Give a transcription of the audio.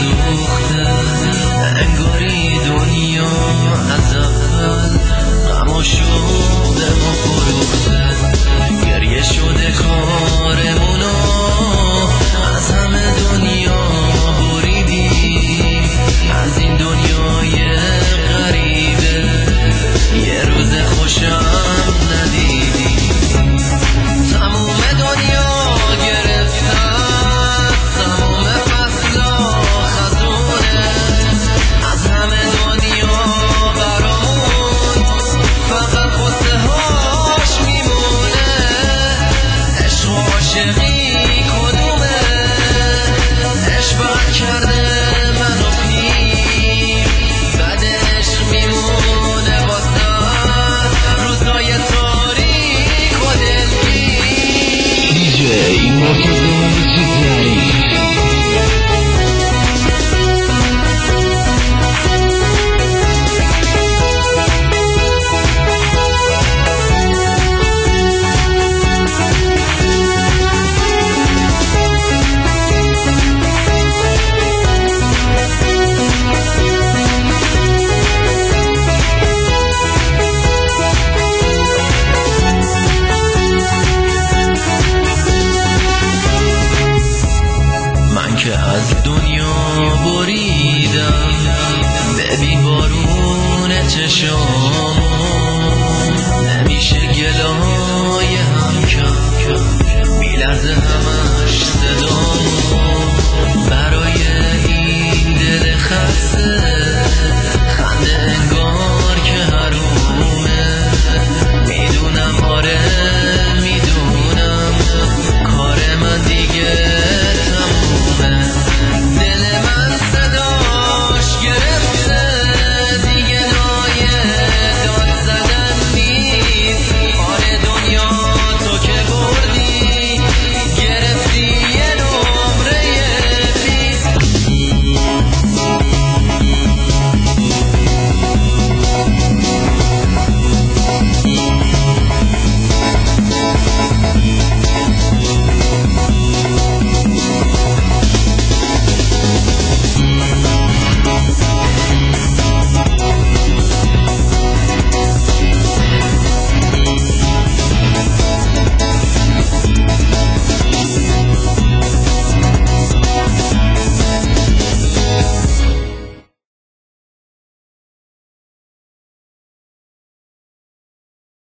سوخته، انگاری دنیا از اول غم شده و فروخته. گریه شده کارمونو از همه دنیا بریدی، از این دنیای غریبه یه روز خوشم ندیدی. تموم دنیا گرفتن، تموم فصلا خزونه، از همه دنیا برامون فقط قصه هاش میمونه. عشق و عاشقی کدومه؟ عشق بد کرده منو پیر، بعد عشق میمونه واسه روزای تاریک و دلگیر. دیجی مرتضی چیزایی که از دنیا بریدم، ببین بارون چشامو، نمیشه گلای هم کم، میلرزه همه